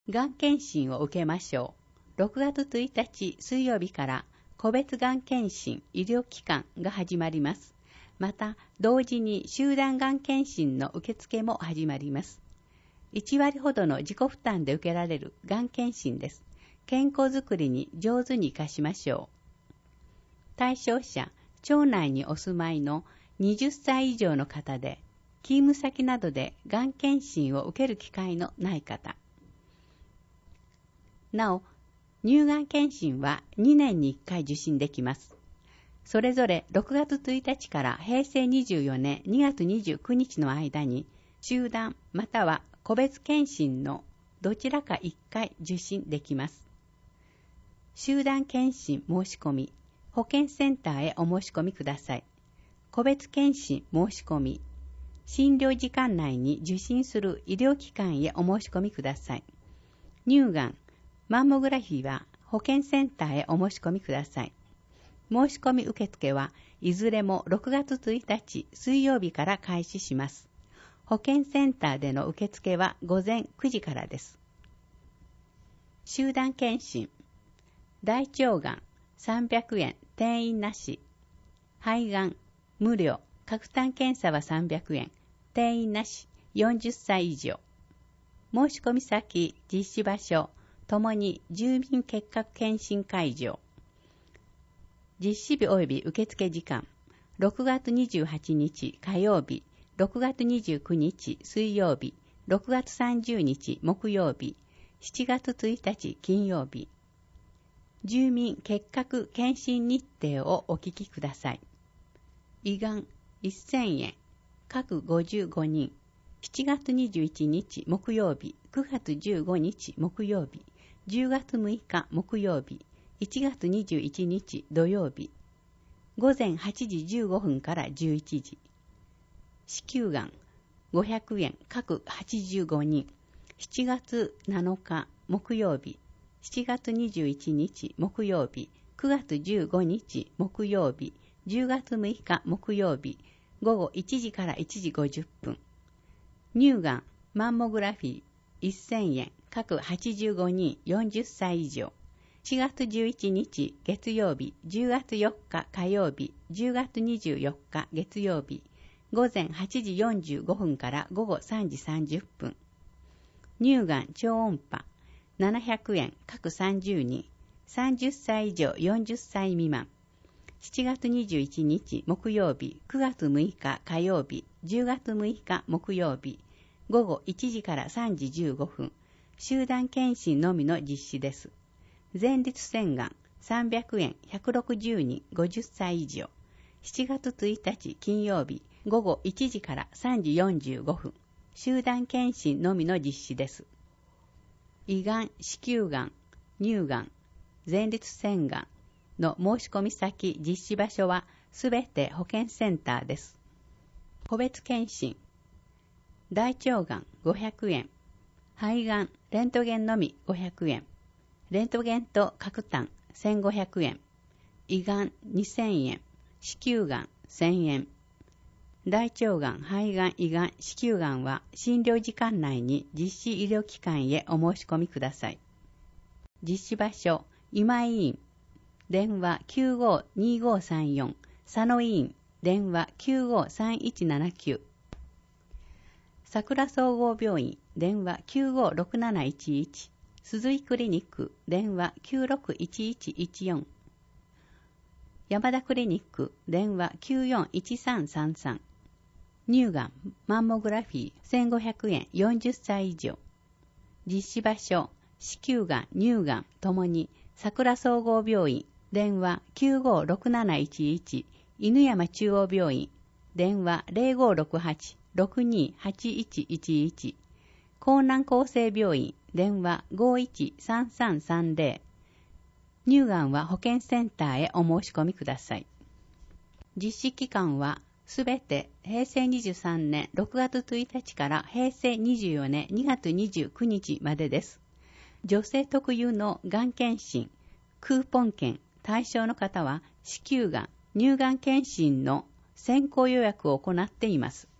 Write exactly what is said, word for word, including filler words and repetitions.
がん検診を受けましょう。ろくがつついたち水曜日から個別がん検診医療機関が始まります。また、同時に集団がん検診の受付も始まります。いちわりほどの自己負担で受けられるがん検診です。健康づくりに上手に活かしましょう。対象者、町内にお住まいのはたち以上の方で、勤務先などでがん検診を受ける機会のない方。なお、乳がん検診はにねんにいっかい受診できます。それぞれろくがつついたちからへいせいにじゅうよねんにがつにじゅうくにちの間に、集団または個別検診のどちらかいっかい受診できます。集団検診申し込み、保健センターへお申し込みください。個別検診申し込み、診療時間内に受診する医療機関へお申し込みください。乳がん、マンモグラフィーは保健センターへお申し込みください。申し込み受付はいずれもろくがつついたち水曜日から開始します。保健センターでの受付はごぜんくじからです。集団検診、大腸がんさんびゃくえん転院なし、肺がん無料、核炭検査はさんびゃくえん、転院なし、よんじゅっさい以上。申し込み先、実施場所、ともに住民結核検診会場。実施日及び受付時間、ろくがつにじゅうはちにち火曜日、ろくがつにじゅうくにち水曜日、ろくがつさんじゅうにち木曜日、しちがつついたち金曜日。住民結核検診日程をお聞きください。胃がんせんえん、各ごじゅうごにん。しちがつにじゅういちにち木曜日、くがつじゅうごにち木曜日、じゅうがつむいか木曜日、いちがつにじゅういちにち土曜日。ごぜんはちじじゅうごふんからじゅういちじ。子宮がんごひゃくえん、各はちじゅうごにん。しちがつなのか木曜日、しちがつにじゅういちにち木曜日、くがつじゅうごにち木曜日、じゅうがつむいか木曜日、ごごいちじからいちじごじゅっぷん。乳がん、マンモグラフィーせんえん、各はちじゅうごにん、よんじゅっさい以上。しがつじゅういちにち月曜日、じゅうがつよっか火曜日、じゅうがつにじゅうよっか月曜日、ごぜんはちじよんじゅうごふんからごごさんじさんじゅっぷん。乳がん超音波、ななひゃくえん、各さんじゅうにん、さんじゅっさい以上よんじゅっさい未満。しちがつにじゅういちにち木曜日、くがつむいか火曜日、じゅうがつむいか木曜日、ごごいちじからさんじじゅうごふん、集団検診のみの実施です。前立腺がんさんびゃくえん、ひゃくろくじゅうにん、ごじゅっさい以上。しちがつついたち金曜日、ごごいちじからさんじよんじゅうごふん、集団検診のみの実施です。胃がん、子宮がん、乳がん、前立腺がんの申し込み先、実施場所はすべて保健センターです。個別検診、大腸がんごひゃくえん、肺がん、レントゲンのみごひゃくえん、レントゲンと核炭せんごひゃくえん、胃がんにせんえん、子宮がんせんえん。大腸がん、肺がん、胃がん、子宮がんは診療時間内に実施医療機関へお申し込みください。実施場所、今井院、電話 きゅうごにごさんよん、佐野医院、電話 きゅうごさんいちななきゅう、桜総合病院、電話 きゅうごろくなないちいち、鈴井クリニック、電話 きゅうろくいちいちいちよん、山田クリニック、電話 きゅうよんいちさんさんさん、乳がん、マンモグラフィーせんごひゃくえん、よんじゅっさい以上。実施場所、子宮がん、乳がんともに桜総合病院、電話 きゅうごろくなないちいち、犬山中央病院、電話 ゼロごろくはちろくにはちいちいちいち、江南厚生病院、電話 ごいちさんさんさんゼロ、乳がんは保健センターへお申し込みください。実施期間はすべてへいせいにじゅうさんねんろくがつついたちからへいせいにじゅうよねんにがつにじゅうくにちまでです。女性特有のがん検診、クーポン券対象の方は子宮がん、乳がん検診の先行予約を行っています。